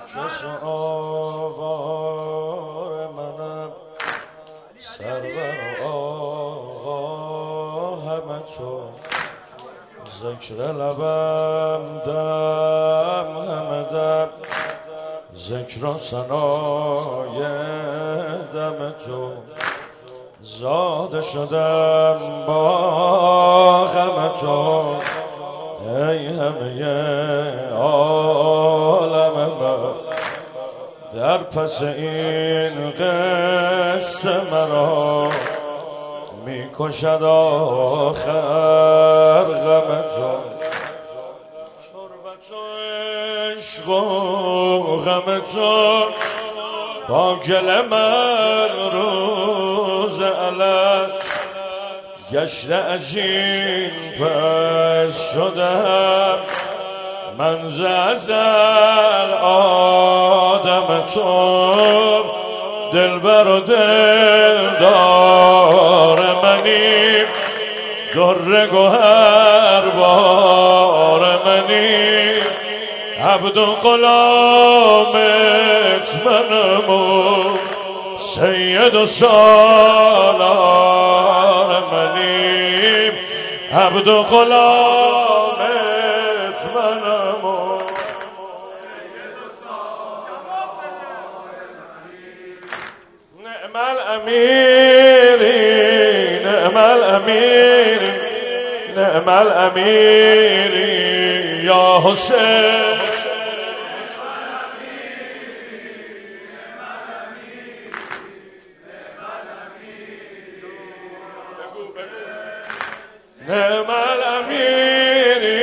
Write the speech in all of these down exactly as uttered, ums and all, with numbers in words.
کس آوار منم سرور آقا همه تو ذکر لبم دم همه دم ذکر و ثنای دم تو زاده شدم با غم تو ای همه عالم من در پس این قصه مرا می کشد آخر غم تو تربت و عشق و غم تو با گل من روز علت گشته عجین پس شدم من ز ازل آدم تو دلبر و دلدار منی در گوهر بار منی عبد و غلامت منم و سید و سالار منی عبد و غلامت منم و سید و سالار منی نعم الامیری نعم الامیری نعم الامیری یا حسین نعم الامیری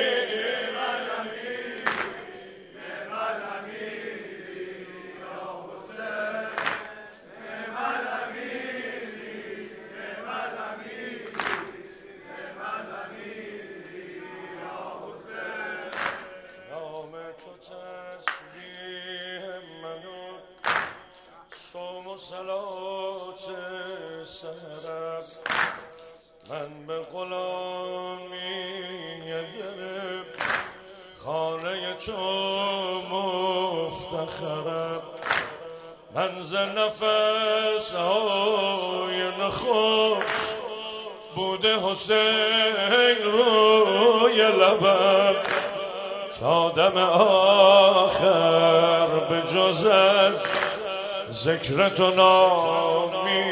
نعم الامیری یا حسین نعم الامیری نعم الامیری نعم الامیری یا حسین نام تو تسبیح منو صوم و صلات سحرم من به غلامی گرم خانه تو مفتخرم من ز نفس های نخست بوده حسین روی لبم تا دم آخر به جز از ذکر تو نامی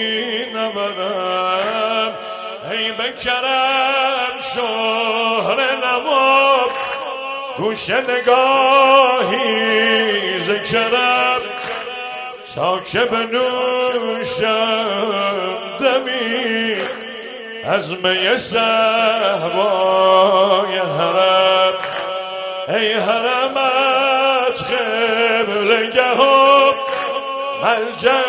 نبرم ای بکرم شهر نواب گوش نگاهی ذکرم تا که بنوشم دمی از می صحبای حرم ای حرمت قبلگاه ملجأ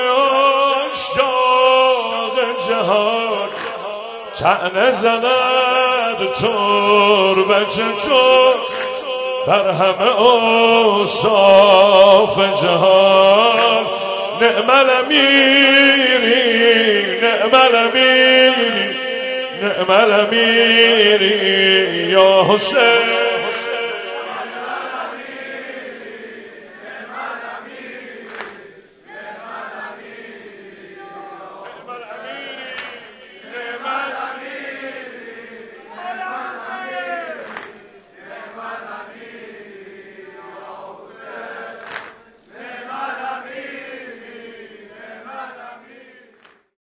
عشاق جهان طعنه زند تربت تو بر همه اوصاف جهان نعم الامیری نعم الامیری نعم الامیری یا حسین